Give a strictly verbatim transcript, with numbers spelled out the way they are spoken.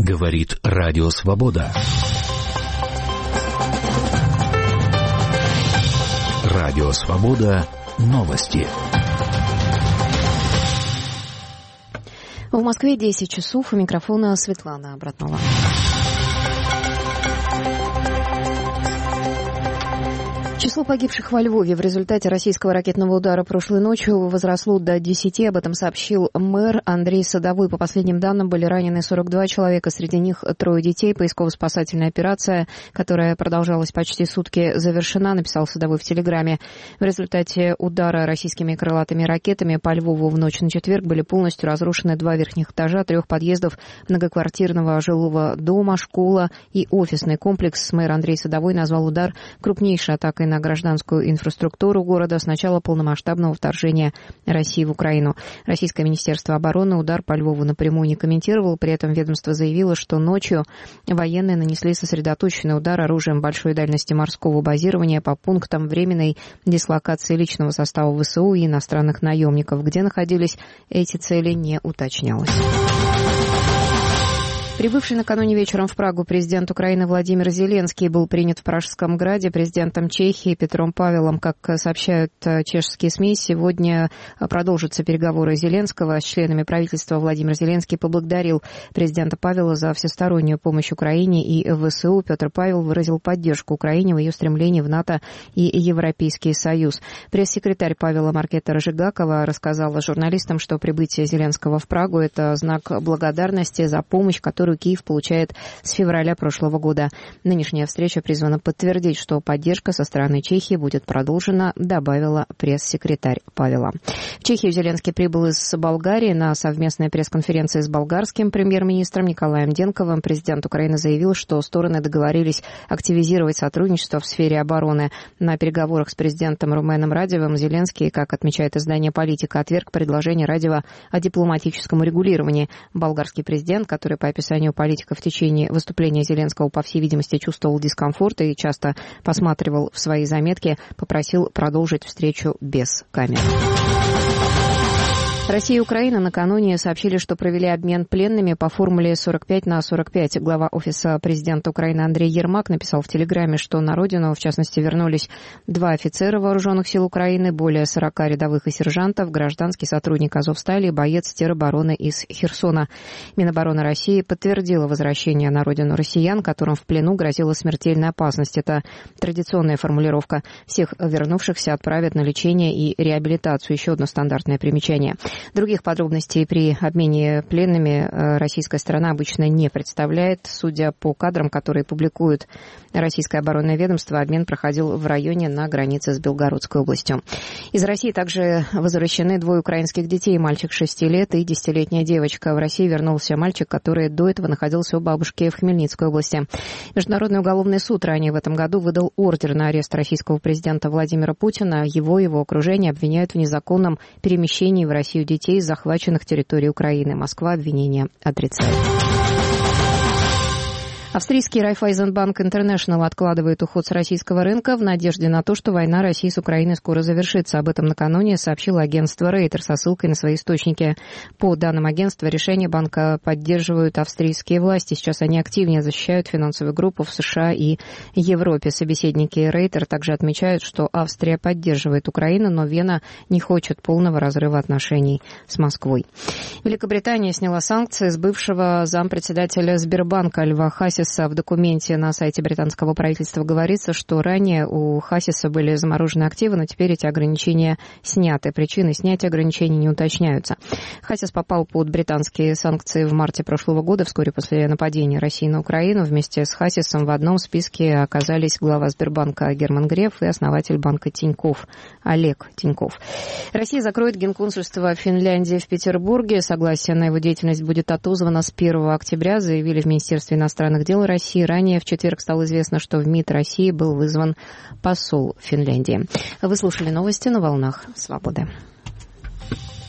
Говорит Радио Свобода. Радио Свобода. Новости. В Москве десять часов. У микрофона Светлана Братнова. Число погибших во Львове в результате российского ракетного удара прошлой ночью возросло до десяти. Об этом сообщил мэр Андрей Садовой. По последним данным, были ранены сорок два человека. Среди них трое детей. Поисково-спасательная операция, которая продолжалась почти сутки, завершена, написал Садовой в Телеграме. В результате удара российскими крылатыми ракетами по Львову в ночь на четверг были полностью разрушены два верхних этажа трех подъездов многоквартирного жилого дома, школа и офисный комплекс. Мэр Андрей Садовой назвал удар крупнейшей атакой на на гражданскую инфраструктуру города с начала полномасштабного вторжения России в Украину. Российское министерство обороны удар по Львову напрямую не комментировало. При этом ведомство заявило, что ночью военные нанесли сосредоточенный удар оружием большой дальности морского базирования по пунктам временной дислокации личного состава ВСУ и иностранных наемников. Где находились эти цели, не уточнялось. Прибывший накануне вечером в Прагу президент Украины Владимир Зеленский был принят в Пражском граде президентом Чехии Петром Павелом. Как сообщают чешские СМИ, сегодня продолжатся переговоры Зеленского с членами правительства. Владимир Зеленский поблагодарил президента Павела за всестороннюю помощь Украине и ВСУ. Петр Павел выразил поддержку Украине в ее стремлении в НАТО и Европейский Союз. Пресс-секретарь Павела Маркета Рожигакова рассказала журналистам, что прибытие Зеленского в Прагу – это знак благодарности за помощь, которую которую Киев получает с февраля прошлого года. Нынешняя встреча призвана подтвердить, что поддержка со стороны Чехии будет продолжена, добавила пресс-секретарь Павела. В Чехию Зеленский прибыл из Болгарии на совместной пресс-конференции с болгарским премьер-министром Николаем Денковым. Президент Украины заявил, что стороны договорились активизировать сотрудничество в сфере обороны. На переговорах с президентом Руменом Радевым Зеленский, как отмечает издание «Политика», отверг предложение Радева о дипломатическом урегулировании. Болгарский президент, который по описанию политика в течение выступления Зеленского, по всей видимости, чувствовал дискомфорт и часто посматривал в свои заметки, попросил продолжить встречу без камер. Россия и Украина накануне сообщили, что провели обмен пленными по формуле сорок пять на сорок пять. Глава Офиса президента Украины Андрей Ермак написал в Телеграме, что на родину, в частности, вернулись два офицера вооруженных сил Украины, более сорока рядовых и сержантов, гражданский сотрудник Азовстали и боец теробороны из Херсона. Минобороны России подтвердила возвращение на родину россиян, которым в плену грозила смертельная опасность. Это традиционная формулировка. Всех вернувшихся отправят на лечение и реабилитацию. Еще одно стандартное примечание. Других подробностей при обмене пленными российская сторона обычно не представляет. Судя по кадрам, которые публикует российское оборонное ведомство, обмен проходил в районе на границе с Белгородской областью. Из России также возвращены двое украинских детей, мальчик шести лет и десятилетняя девочка. В России вернулся мальчик, который до этого находился у бабушки в Хмельницкой области. Международный уголовный суд ранее в этом году выдал ордер на арест российского президента Владимира Путина. Его и его окружение обвиняют в незаконном перемещении в Россию детей из захваченных территорий Украины. Москва обвинения отрицает. Австрийский Райффайзенбанк Интернешнл откладывает уход с российского рынка в надежде на то, что война России с Украиной скоро завершится. Об этом накануне сообщило агентство Рейтер со ссылкой на свои источники. По данным агентства, решение банка поддерживают австрийские власти. Сейчас они активнее защищают финансовую группу в США и Европе. Собеседники Рейтер также отмечают, что Австрия поддерживает Украину, но Вена не хочет полного разрыва отношений с Москвой. Великобритания сняла санкции с бывшего зампредседателя Сбербанка Льва Хасиса. В документе на сайте британского правительства говорится, что ранее у Хасиса были заморожены активы, но теперь эти ограничения сняты. Причины снятия ограничений не уточняются. Хасис попал под британские санкции в марте прошлого года, вскоре после нападения России на Украину. Вместе с Хасисом в одном списке оказались глава Сбербанка Герман Греф и основатель банка Тинькофф Олег Тинькофф. Россия закроет генконсульство Финляндии в Петербурге. Согласие на его деятельность будет отозвано с первого октября, заявили в Министерстве иностранных дел России. Ранее в четверг стало известно, что в МИД России был вызван посол Финляндии. Вы слушали новости на волнах Свободы.